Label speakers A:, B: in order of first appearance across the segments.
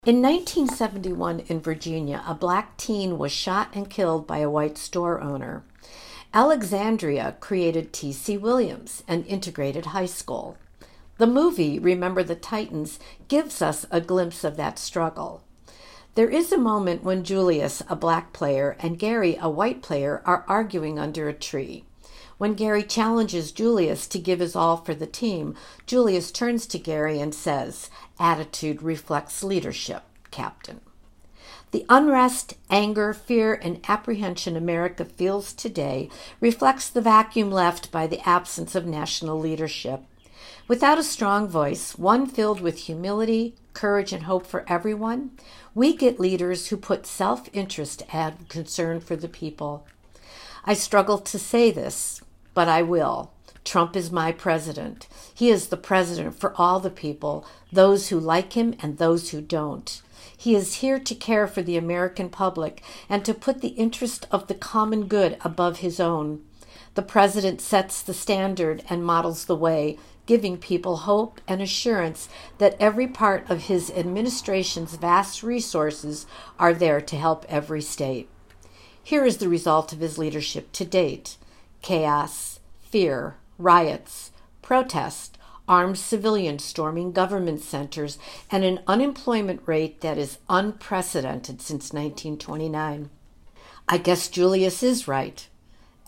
A: In 1971 in Virginia, a black teen was shot and killed by a white store owner. Alexandria created T.C. Williams, an integrated high school. The movie, Remember the Titans, gives us a glimpse of that struggle. There is a moment when Julius, a black player, and Gary, a white player, are arguing under a tree. When Gary challenges Julius to give his all for the team, Julius turns to Gary and says, "Attitude reflects leadership, Captain." The unrest, anger, fear, and apprehension America feels today reflects the vacuum left by the absence of national leadership. Without a strong voice, one filled with humility, courage, and hope for everyone, we get leaders who put self-interest and concern for the people. I struggle to say this, but I will. Trump is my president. He is the president for all the people, those who like him and those who don't. He is here to care for the American public and to put the interest of the common good above his own. The president sets the standard and models the way, giving people hope and assurance that every part of his administration's vast resources are there to help every state. Here is the result of his leadership to date: chaos, fear, riots, protest, armed civilians storming government centers, and an unemployment rate that is unprecedented since 1929. I guess Julius is right.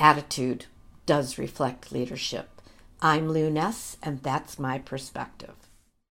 A: Attitude does reflect leadership. I'm Lou Ness, and that's my perspective.